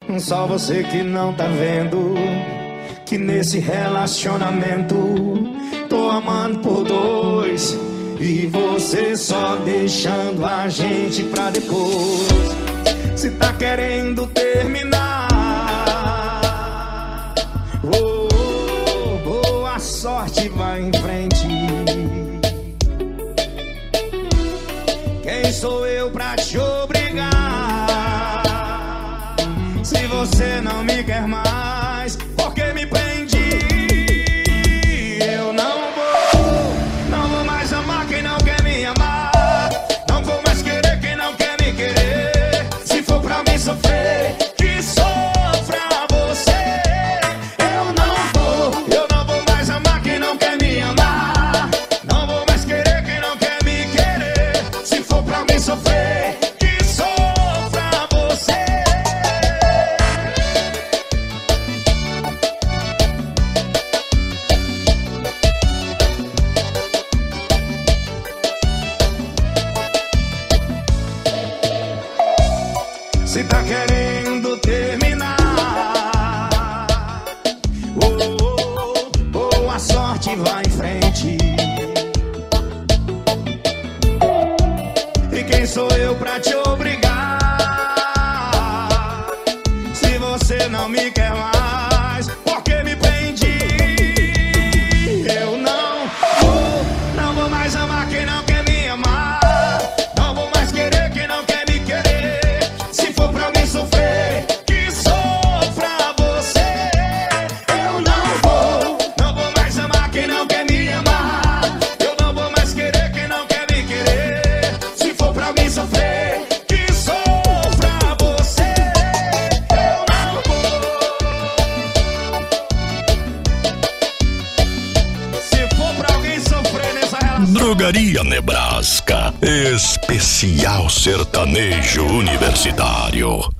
Só você que não tá vendo que nesse relacionamento tô amando por dois e você só deixando a gente pra depois. Se tá querendo terminar, boa sorte, vai em frente. Quem sou eu pra te obrigar? Se você não me quer mais, por que me prende? Eu não vou mais amar quem não quer me amar. Não vou mais querer quem não quer me querer. Se for pra mim sofrer, que sofra você. Eu não vou mais amar quem não quer me amar. Não vou mais querer quem não quer me querer. Se for pra mim sofrer, que sofra você. Se tá querendo terminar, boa sorte, vai em frente. E quem sou eu pra te obrigar? Se você não me quer mais, por que me prende? Eu não vou mais amar quem não quer me amar. Não vou mais querer quem não quer me querer. Se for pra mim sofrer, que sofra você. Eu não vou mais amar quem não quer me amar. Eu não vou mais querer quem não quer me querer. Se for pra mim sofrer, que sofra você. Eu não vou. Se for pra alguém sofrer nessa relação. Drogaria Nebraska, especial sertanejo universitário.